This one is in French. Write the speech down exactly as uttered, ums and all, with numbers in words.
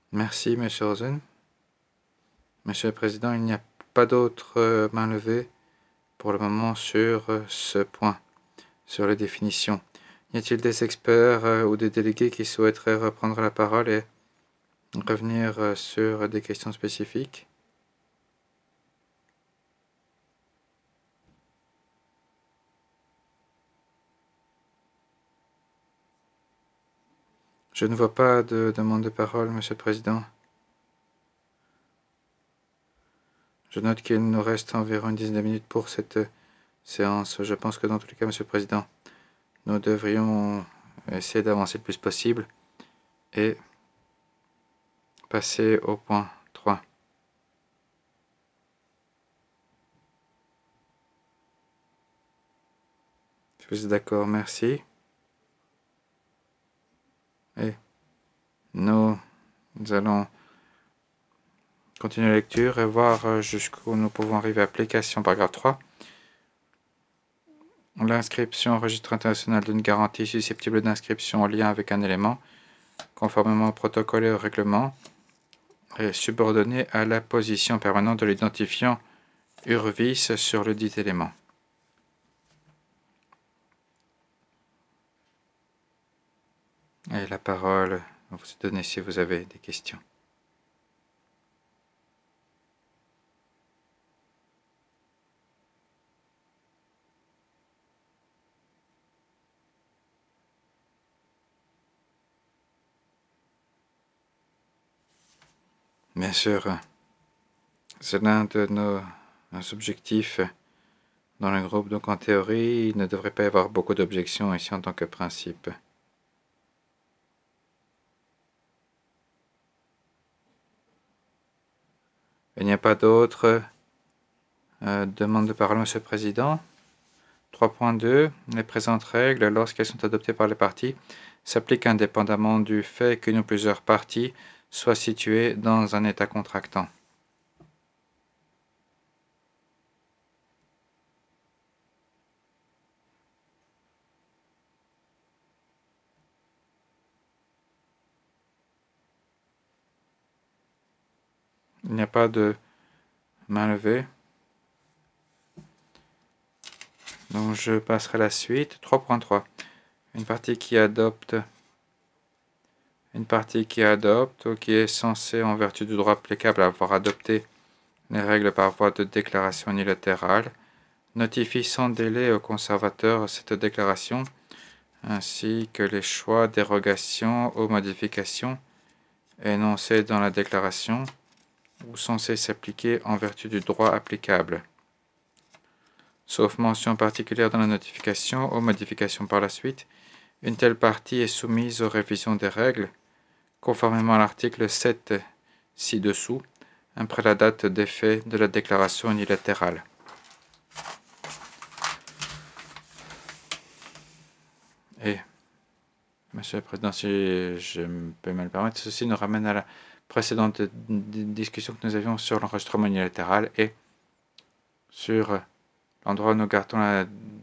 Merci, Monsieur Rosen. Monsieur le Président, il n'y a pas d'autres mains levées pour le moment sur ce point, sur les définitions. Y a-t-il des experts ou des délégués qui souhaiteraient reprendre la parole et revenir sur des questions spécifiques? Je ne vois pas de demande de parole, Monsieur le Président. Je note qu'il nous reste environ une dizaine de minutes pour cette séance. Je pense que dans tous les cas, Monsieur le Président, nous devrions essayer d'avancer le plus possible et passer au point trois. Si vous êtes d'accord, merci. Et nous allons continuer la lecture et voir jusqu'où nous pouvons arriver. Application, paragraphe trois. L'inscription au registre international d'une garantie susceptible d'inscription en lien avec un élément, conformément au protocole et au règlement, est subordonnée à la position permanente de l'identifiant U R V I S sur le dit élément. Et la parole vous est donnée si vous avez des questions. Bien sûr, c'est l'un de nos objectifs dans le groupe, donc en théorie, il ne devrait pas y avoir beaucoup d'objections ici en tant que principe. Il n'y a pas d'autres euh, demandes de parole, Monsieur le Président. trois point deux. Les présentes règles, lorsqu'elles sont adoptées par les parties, s'appliquent indépendamment du fait qu'une ou plusieurs parties soient situées dans un État contractant. Il n'y a pas de main levée. Donc je passerai à la suite. trois point trois. Une partie qui adopte une partie qui adopte ou qui est censée, en vertu du droit applicable, avoir adopté les règles par voie de déclaration unilatérale, notifie sans délai au conservateur cette déclaration, ainsi que les choix, dérogations ou modifications énoncés dans la déclaration ou censés s'appliquer en vertu du droit applicable. Sauf mention particulière dans la notification ou modification par la suite, une telle partie est soumise aux révisions des règles, conformément à l'article sept ci-dessous, après la date d'effet de la déclaration unilatérale. Et, Monsieur le Président, si je peux me le permettre, ceci nous ramène à la précédente discussion que nous avions sur l'enregistrement unilatéral et sur l'endroit où nous gardons la